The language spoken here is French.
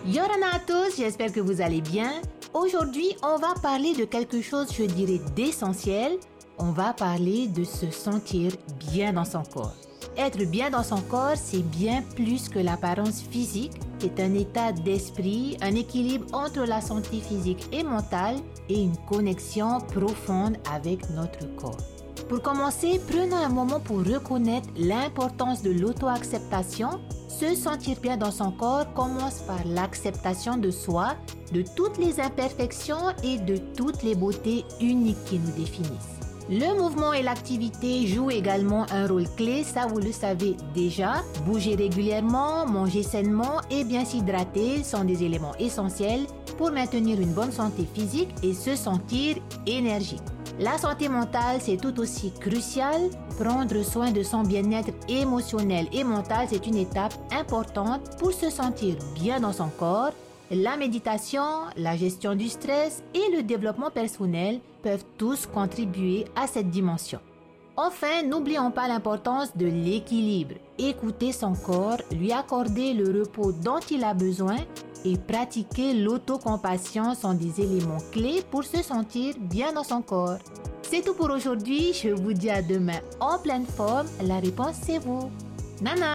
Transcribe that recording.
Yorana à tous, j'espère que vous allez bien. Aujourd'hui, on va parler de quelque chose, je dirais, d'essentiel. On va parler de se sentir bien dans son corps. Être bien dans son corps, c'est bien plus que l'apparence physique. C'est un état d'esprit, un équilibre entre la santé physique et mentale et une connexion profonde avec notre corps. Pour commencer, prenons un moment pour reconnaître l'importance de l'auto-acceptation. Se sentir bien dans son corps commence par l'acceptation de soi, de toutes les imperfections et de toutes les beautés uniques qui nous définissent. Le mouvement et l'activité jouent également un rôle clé, ça vous le savez déjà. Bouger régulièrement, manger sainement et bien s'hydrater sont des éléments essentiels pour maintenir une bonne santé physique et se sentir énergique. La santé mentale, c'est tout aussi crucial. Prendre soin de son bien-être émotionnel et mental, c'est une étape importante pour se sentir bien dans son corps. La méditation, la gestion du stress et le développement personnel peuvent tous contribuer à cette dimension. Enfin, n'oublions pas l'importance de l'équilibre. Écouter son corps, lui accorder le repos dont il a besoin et pratiquer l'autocompassion sont des éléments clés pour se sentir bien dans son corps. C'est tout pour aujourd'hui. Je vous dis à demain en pleine forme. La réponse, c'est vous. Nana!